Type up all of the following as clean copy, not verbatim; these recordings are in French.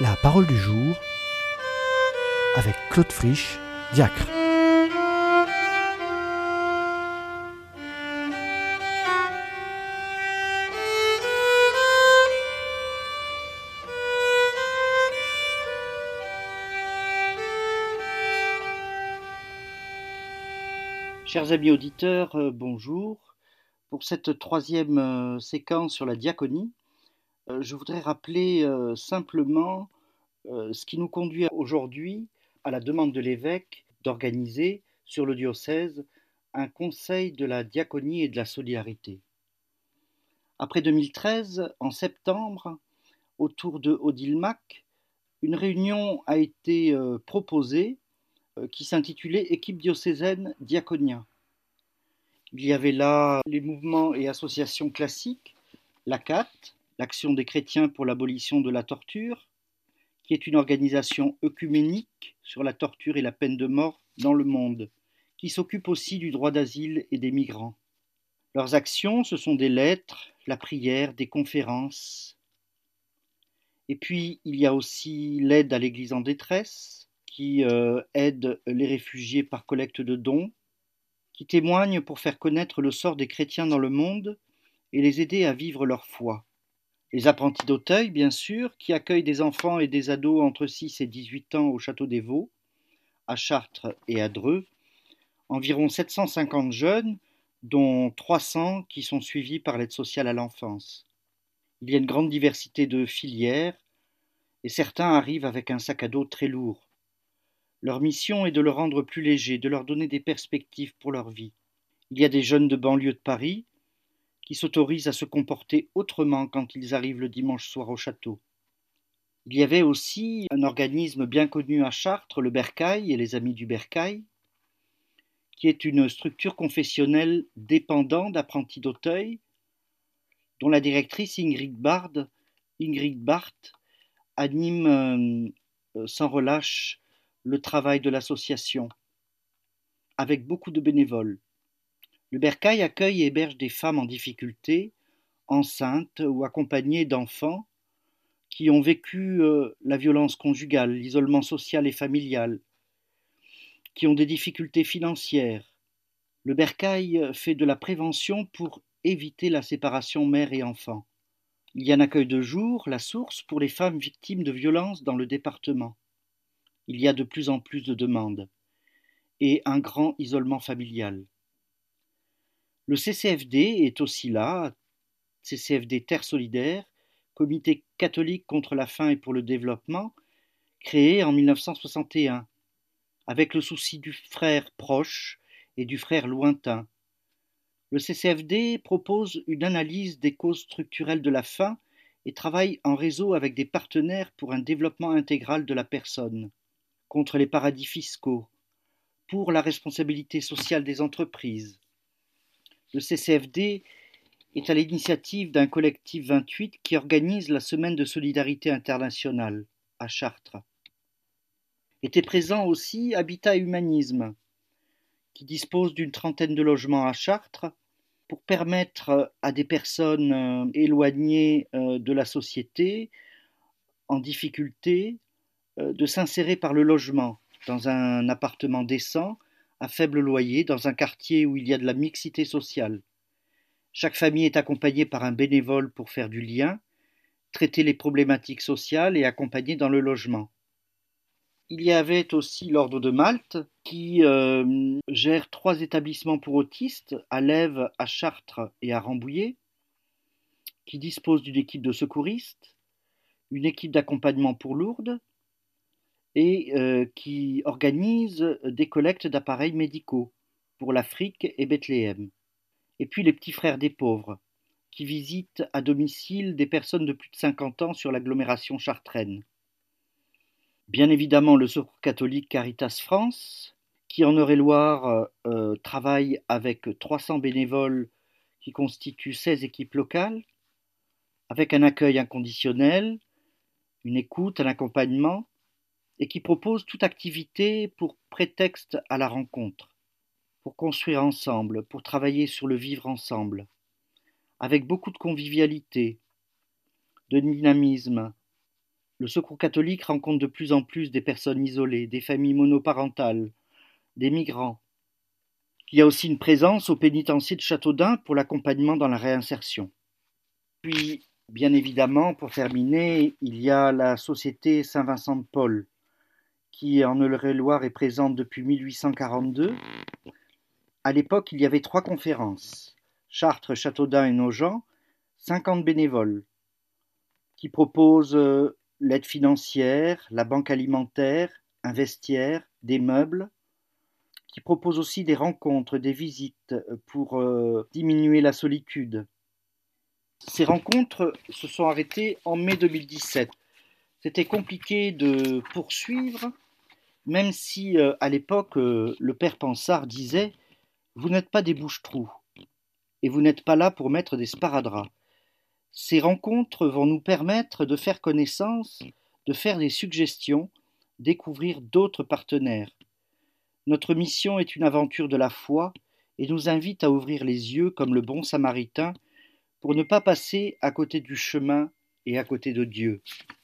La parole du jour avec Claude Frisch, diacre. Chers amis auditeurs, bonjour. Pour cette troisième séquence sur la diaconie, je voudrais rappeler simplement ce qui nous conduit aujourd'hui à la demande de l'évêque d'organiser sur le diocèse un conseil de la diaconie et de la solidarité. Après 2013, en septembre, autour de Odilmac, une réunion a été proposée qui s'intitulait Équipe diocésaine diaconia. Il y avait là les mouvements et associations classiques, l'ACAT, l'Action des chrétiens pour l'abolition de la torture, qui est une organisation œcuménique sur la torture et la peine de mort dans le monde, qui s'occupe aussi du droit d'asile et des migrants. Leurs actions, ce sont des lettres, la prière, des conférences. Et puis, il y a aussi l'aide à l'Église en détresse, qui aide les réfugiés par collecte de dons, qui témoignent pour faire connaître le sort des chrétiens dans le monde et les aider à vivre leur foi. Les apprentis d'Auteuil, bien sûr, qui accueillent des enfants et des ados entre 6 et 18 ans au Château des Vaux, à Chartres et à Dreux, environ 750 jeunes, dont 300 qui sont suivis par l'aide sociale à l'enfance. Il y a une grande diversité de filières, et certains arrivent avec un sac à dos très lourd. Leur mission est de le rendre plus léger, de leur donner des perspectives pour leur vie. Il y a des jeunes de banlieue de Paris qui s'autorisent à se comporter autrement quand ils arrivent le dimanche soir au château. Il y avait aussi un organisme bien connu à Chartres, le Bercail et les Amis du Bercail, qui est une structure confessionnelle dépendant d'Apprentis d'Auteuil, dont la directrice Ingrid Barth anime sans relâche le travail de l'association, avec beaucoup de bénévoles. Le Bercail accueille et héberge des femmes en difficulté, enceintes ou accompagnées d'enfants qui ont vécu la violence conjugale, l'isolement social et familial, qui ont des difficultés financières. Le Bercail fait de la prévention pour éviter la séparation mère et enfant. Il y a un accueil de jour, la source, pour les femmes victimes de violences dans le département. Il y a de plus en plus de demandes et un grand isolement familial. Le CCFD est aussi là, CCFD Terre Solidaire, Comité catholique contre la faim et pour le développement, créé en 1961, avec le souci du frère proche et du frère lointain. Le CCFD propose une analyse des causes structurelles de la faim et travaille en réseau avec des partenaires pour un développement intégral de la personne, contre les paradis fiscaux, pour la responsabilité sociale des entreprises. Le CCFD est à l'initiative d'un collectif 28 qui organise la Semaine de solidarité internationale à Chartres. Était présent aussi Habitat et Humanisme, qui dispose d'une trentaine de logements à Chartres pour permettre à des personnes éloignées de la société, en difficulté, de s'insérer par le logement dans un appartement décent, à faible loyer, dans un quartier où il y a de la mixité sociale. Chaque famille est accompagnée par un bénévole pour faire du lien, traiter les problématiques sociales et accompagner dans le logement. Il y avait aussi l'Ordre de Malte qui gère 3 établissements pour autistes à Lèves, à Chartres et à Rambouillet, qui dispose d'une équipe de secouristes, une équipe d'accompagnement pour Lourdes et qui organise des collectes d'appareils médicaux pour l'Afrique et Bethléem. Et puis les petits frères des pauvres, qui visitent à domicile des personnes de plus de 50 ans sur l'agglomération chartraine. Bien évidemment le Secours catholique Caritas France, qui en Eure-et-Loire travaille avec 300 bénévoles qui constituent 16 équipes locales, avec un accueil inconditionnel, une écoute, un accompagnement, et qui propose toute activité pour prétexte à la rencontre, pour construire ensemble, pour travailler sur le vivre ensemble, avec beaucoup de convivialité, de dynamisme. Le Secours catholique rencontre de plus en plus des personnes isolées, des familles monoparentales, des migrants. Il y a aussi une présence au pénitencier de Châteaudun pour l'accompagnement dans la réinsertion. Puis, bien évidemment, pour terminer, il y a la Société Saint-Vincent de Paul, qui en Eure-et-Loir est présente depuis 1842. À l'époque, il y avait 3 conférences, Chartres, Châteaudun et Nogent, 50 bénévoles, qui proposent l'aide financière, la banque alimentaire, un vestiaire, des meubles, qui proposent aussi des rencontres, des visites pour diminuer la solitude. Ces rencontres se sont arrêtées en mai 2017. C'était compliqué de poursuivre, même si à l'époque le père Pansard disait « Vous n'êtes pas des bouche-trous et vous n'êtes pas là pour mettre des sparadraps. Ces rencontres vont nous permettre de faire connaissance, de faire des suggestions, découvrir d'autres partenaires. Notre mission est une aventure de la foi et nous invite à ouvrir les yeux comme le bon samaritain pour ne pas passer à côté du chemin et à côté de Dieu. »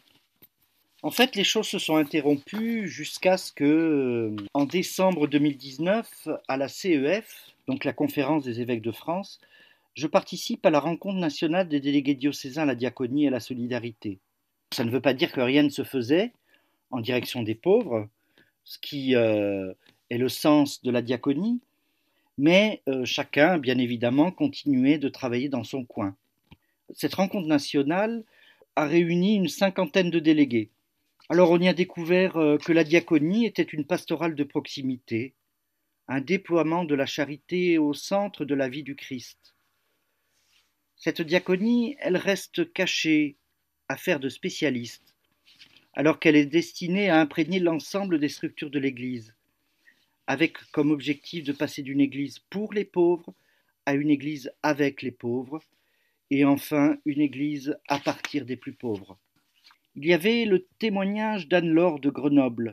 En fait, les choses se sont interrompues jusqu'à ce que, en décembre 2019, à la CEF, donc la Conférence des évêques de France, je participe à la rencontre nationale des délégués diocésains à la diaconie et à la solidarité. Ça ne veut pas dire que rien ne se faisait en direction des pauvres, ce qui est le sens de la diaconie, mais chacun, bien évidemment, continuait de travailler dans son coin. Cette rencontre nationale a réuni une 50aine de délégués. Alors on y a découvert que la diaconie était une pastorale de proximité, un déploiement de la charité au centre de la vie du Christ. Cette diaconie, elle reste cachée, affaire de spécialistes, alors qu'elle est destinée à imprégner l'ensemble des structures de l'Église, avec comme objectif de passer d'une Église pour les pauvres à une Église avec les pauvres, et enfin une Église à partir des plus pauvres. Il y avait le témoignage d'Anne-Laure de Grenoble,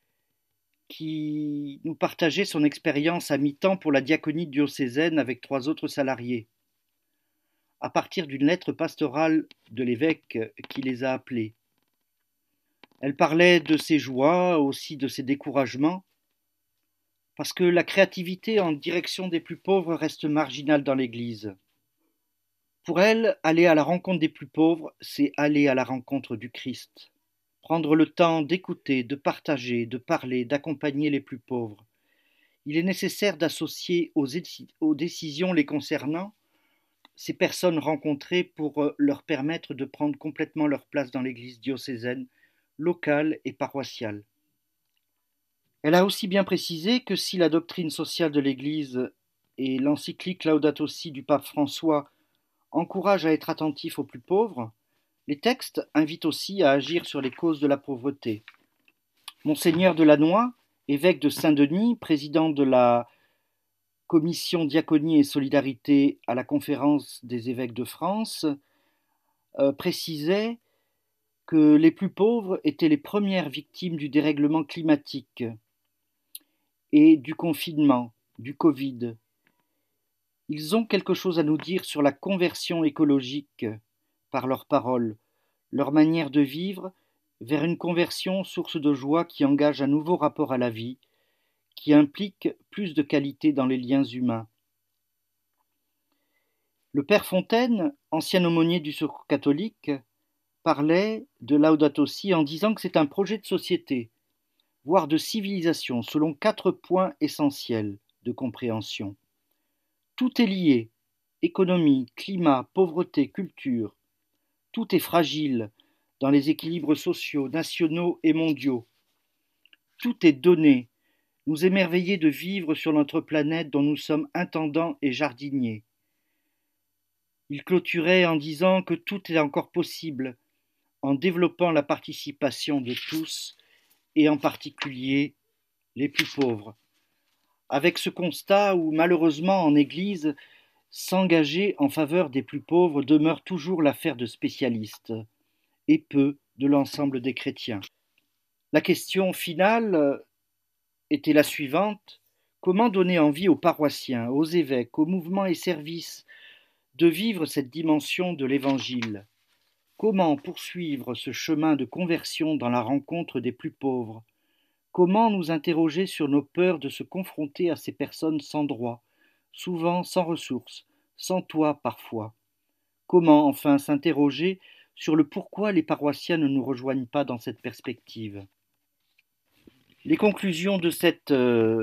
qui nous partageait son expérience à mi-temps pour la diaconie diocésaine avec 3 autres salariés, à partir d'une lettre pastorale de l'évêque qui les a appelés. Elle parlait de ses joies, aussi de ses découragements, parce que la créativité en direction des plus pauvres reste marginale dans l'Église. Pour elle, aller à la rencontre des plus pauvres, c'est aller à la rencontre du Christ. Prendre le temps d'écouter, de partager, de parler, d'accompagner les plus pauvres. Il est nécessaire d'associer aux décisions les concernant ces personnes rencontrées pour leur permettre de prendre complètement leur place dans l'Église diocésaine, locale et paroissiale. Elle a aussi bien précisé que si la doctrine sociale de l'Église et l'encyclique Laudato Si du pape François encouragent à être attentifs aux plus pauvres, les textes invitent aussi à agir sur les causes de la pauvreté. Monseigneur Delannoy, évêque de Saint-Denis, président de la commission Diaconie et Solidarité à la Conférence des évêques de France, précisait que les plus pauvres étaient les premières victimes du dérèglement climatique et du confinement, du Covid. Ils ont quelque chose à nous dire sur la conversion écologique par leurs paroles, leur manière de vivre vers une conversion source de joie qui engage un nouveau rapport à la vie, qui implique plus de qualité dans les liens humains. Le père Fontaine, ancien aumônier du Secours catholique, parlait de Laudato Si en disant que c'est un projet de société, voire de civilisation, selon 4 points essentiels de compréhension. Tout est lié, économie, climat, pauvreté, culture. Tout est fragile dans les équilibres sociaux, nationaux et mondiaux. Tout est donné, nous émerveiller de vivre sur notre planète dont nous sommes intendants et jardiniers. Il clôturait en disant que tout est encore possible en développant la participation de tous et en particulier les plus pauvres. Avec ce constat où malheureusement en Église, s'engager en faveur des plus pauvres demeure toujours l'affaire de spécialistes et peu de l'ensemble des chrétiens. La question finale était la suivante: comment donner envie aux paroissiens, aux évêques, aux mouvements et services de vivre cette dimension de l'Évangile? Comment poursuivre ce chemin de conversion dans la rencontre des plus pauvres? Comment nous interroger sur nos peurs de se confronter à ces personnes sans droit, souvent sans ressources, sans toit parfois? Comment enfin s'interroger sur le pourquoi les paroissiens ne nous rejoignent pas dans cette perspective? Les conclusions de cette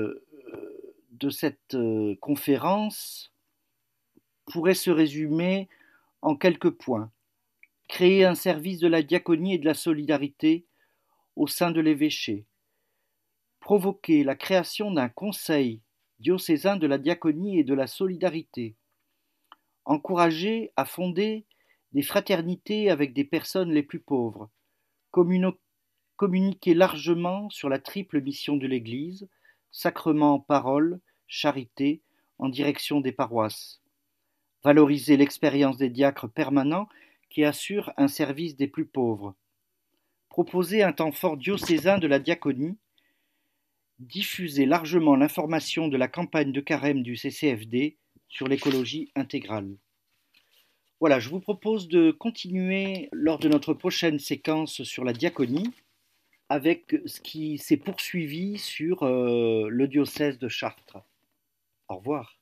conférence pourraient se résumer en quelques points. Créer un service de la diaconie et de la solidarité au sein de l'évêché. Provoquer la création d'un conseil diocésain de la diaconie et de la solidarité. Encourager à fonder des fraternités avec des personnes les plus pauvres. Communiquer largement sur la triple mission de l'Église, sacrement, parole, charité, en direction des paroisses. Valoriser l'expérience des diacres permanents qui assurent un service des plus pauvres. Proposer un temps fort diocésain de la diaconie. Diffuser largement l'information de la campagne de carême du CCFD sur l'écologie intégrale. Voilà, je vous propose de continuer lors de notre prochaine séquence sur la diaconie avec ce qui s'est poursuivi sur le diocèse de Chartres. Au revoir.